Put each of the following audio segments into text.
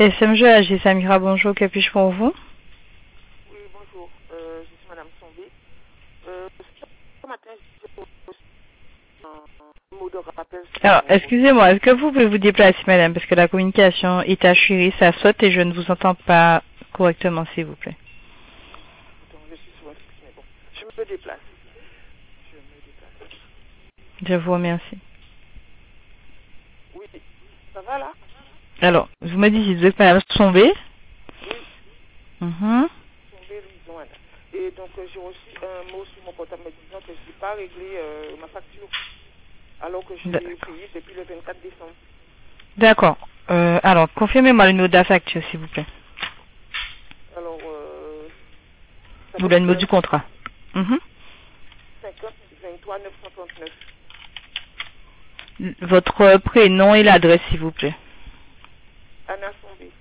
SMG AG Samira, bonjour, que puis-je pour vous? Oui, bonjour. Je suis Madame Sonvé. Ce matin, j'ai reçu un mot de rappel sur Alors, mon... excusez-moi, est-ce que vous pouvez vous déplacer, madame, parce que la communication est assurée, ça saute et je ne vous entends pas correctement, s'il vous plaît. Attends, je suis sur un fixe, mais bon. Je me déplace. Je me déplace. Je vous remercie. Oui, ça va là? Alors, vous me dites, vous êtes madame Sombé? Oui, Mhm. Sonvé Louison. Et donc, j'ai reçu un mot sur mon portable me disant que je n'ai pas réglé ma facture, alors que je l'ai payé depuis le 24 décembre. D'accord. Alors, confirmez-moi le numéro de la facture, s'il vous plaît. Alors, ça Ou fait le numéro du contrat. Mhm. 50 23 939. Votre prénom et l'adresse, s'il vous plaît. Anna Sonvé.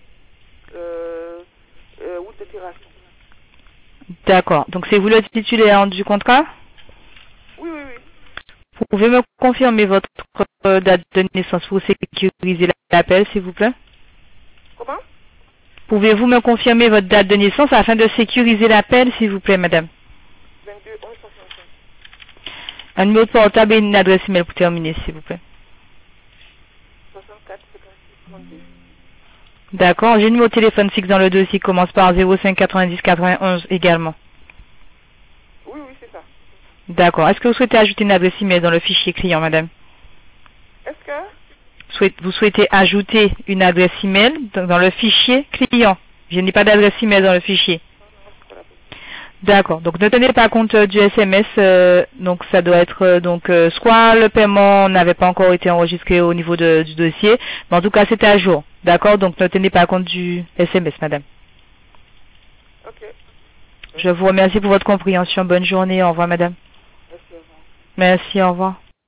Route de Terrasson. D'accord. Donc, c'est vous le titulaire du contrat? Oui, oui, oui. Vous pouvez me confirmer votre date de naissance pour sécuriser l'appel, s'il vous plaît? Comment? Pouvez-vous me confirmer votre date de naissance afin de sécuriser l'appel, s'il vous plaît, madame? 22 11 65. Un numéro de portable et une adresse email pour terminer, s'il vous plaît. 64 56 32. D'accord. J'ai un numéro de téléphone fixe dans le dossier qui commence par 05 90 91 également. Oui, oui, c'est ça. D'accord. Est-ce que vous souhaitez ajouter une adresse email dans le fichier client, madame? Est-ce que... Vous souhaitez ajouter une adresse email dans le fichier client? Je n'ai pas d'adresse email dans le fichier. Non, non, c'est pas la peine. D'accord. Donc ne tenez pas compte du SMS. Donc ça doit être soit le paiement n'avait pas encore été enregistré au niveau du dossier, mais en tout cas c'était à jour. D'accord. Donc ne tenez pas compte du SMS, madame. Ok. Je vous remercie pour votre compréhension. Bonne journée. Au revoir, madame. Merci, au revoir. Merci. Au revoir.